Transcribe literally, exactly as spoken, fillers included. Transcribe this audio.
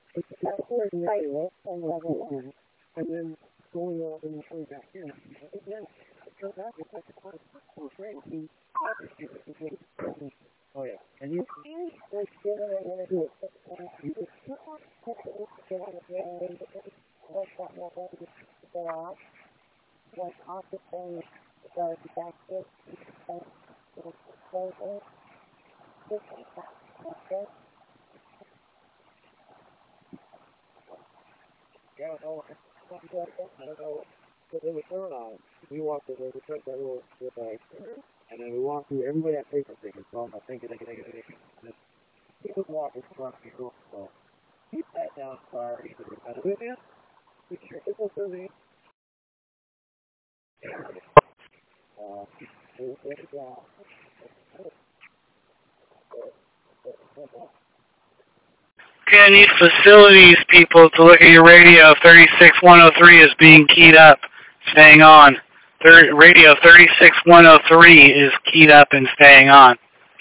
It's password night, on level one, and then going on and coming back here. And then it comes out with like a quite for friends. Oh yeah. And you see, like, still I want to do it. You just put on like off the phone, the back foot, yeah, no, I don't know. So they would turn on. We walked through, they would turn that little strip bag. And then we walked through, everybody had paper tickets. So I'm like, thinking, thinking, thinking, thinking. He was walking across the group, so he sat down, sorry. He said, "Is it? You sure this is busy?" Uh, he was sitting down. Okay, I need facilities people to look at your radio. thirty-six one oh three is being keyed up, staying on. Thir- radio thirty-six one oh three is keyed up and staying on.